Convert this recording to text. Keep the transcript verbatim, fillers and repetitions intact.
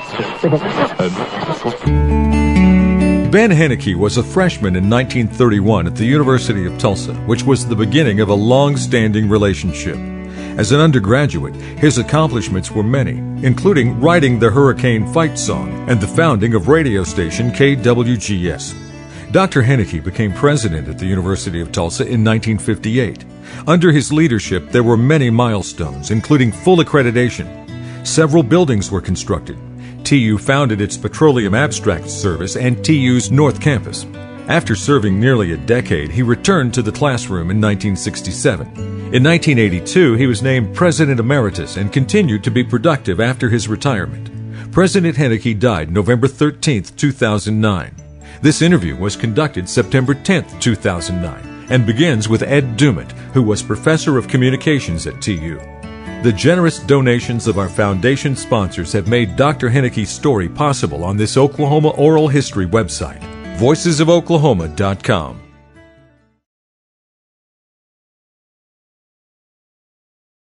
Ben Henneke was a freshman in nineteen thirty-one at the University of Tulsa, which was the beginning of a long-standing relationship. As an undergraduate, his accomplishments were many, including writing the Hurricane Fight Song and the founding of radio station K W G S. Doctor Henneke became president at the University of Tulsa in nineteen fifty-eight. Under his leadership, there were many milestones, including full accreditation. Several buildings were constructed. T U founded its Petroleum Abstracts Service and T U's North Campus. After serving nearly a decade, he returned to the classroom in nineteen sixty-seven. In nineteen eighty-two, he was named President Emeritus and continued to be productive after his retirement. President Henneke died November thirteenth, two thousand nine. This interview was conducted September tenth, two thousand nine, and begins with Ed Dumit, who was Professor of Communications at T U. The generous donations of our foundation sponsors have made Doctor Henneke's story possible on this Oklahoma Oral History website, voices of oklahoma dot com.